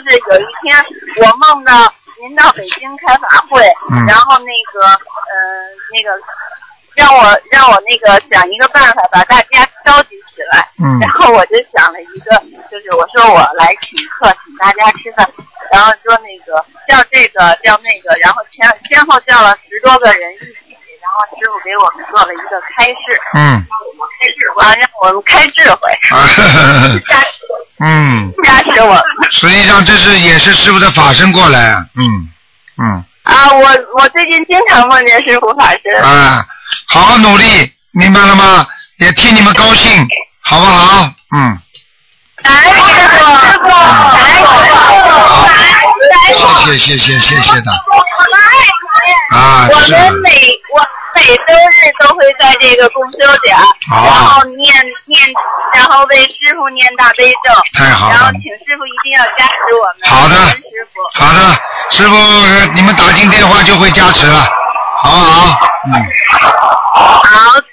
就是有一天我梦到您到北京开法会，然后那个让我那个想一个办法把大家召集起来，然后我就想了一个，就是我说我来请客，请大家吃饭，然后说那个叫这个叫那个，然后先后叫了10多个人一起，然后师傅给我们做了一个开示，开示完让我们开智慧，加持我们。 实际上这也是师傅的法身过来， 我最近经常梦见师傅法身。 好好努力，明白了吗？也替你们高兴，好不好？ 感恩师傅，感恩谢谢的。 我们每周日都会在这个共修点，然后然后为师傅念大悲咒， 太好了， 然后请师傅一定要加持我们。 好的， 师傅。 好的，师傅，你们打进电话就会加持了，好不好？ 好。